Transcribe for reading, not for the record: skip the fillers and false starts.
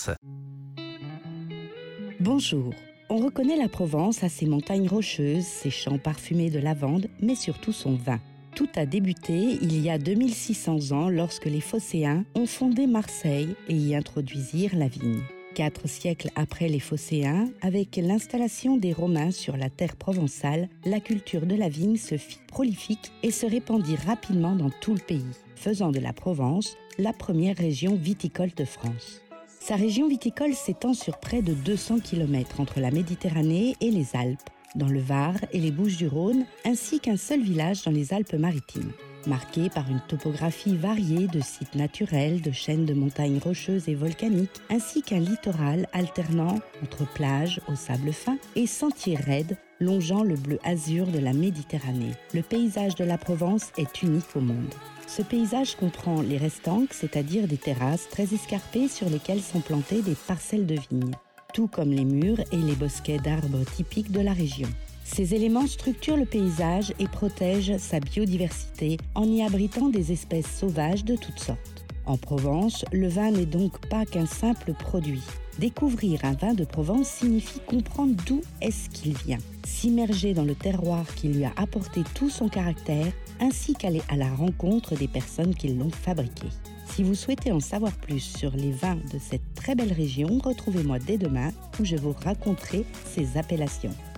Provence. Bonjour. On reconnaît la Provence à ses montagnes rocheuses, ses champs parfumés de lavande, mais surtout son vin. Tout a débuté il y a 2600 ans lorsque les Phocéens ont fondé Marseille et y introduisirent la vigne. 4 siècles après les Phocéens, avec l'installation des Romains sur la terre provençale, la culture de la vigne se fit prolifique et se répandit rapidement dans tout le pays, faisant de la Provence la première région viticole de France. Sa région viticole s'étend sur près de 200 km entre la Méditerranée et les Alpes, dans le Var et les Bouches-du-Rhône, ainsi qu'un seul village dans les Alpes-Maritimes. Marqué par une topographie variée de sites naturels, de chaînes de montagnes rocheuses et volcaniques, ainsi qu'un littoral alternant entre plages au sable fin et sentiers raides longeant le bleu azur de la Méditerranée. Le paysage de la Provence est unique au monde. Ce paysage comprend les restanques, c'est-à-dire des terrasses très escarpées sur lesquelles sont plantées des parcelles de vignes, tout comme les murs et les bosquets d'arbres typiques de la région. Ces éléments structurent le paysage et protègent sa biodiversité en y abritant des espèces sauvages de toutes sortes. En Provence, le vin n'est donc pas qu'un simple produit. Découvrir un vin de Provence signifie comprendre d'où est-ce qu'il vient, s'immerger dans le terroir qui lui a apporté tout son caractère, ainsi qu'aller à la rencontre des personnes qui l'ont fabriqué. Si vous souhaitez en savoir plus sur les vins de cette très belle région, retrouvez-moi dès demain où je vous raconterai ces appellations.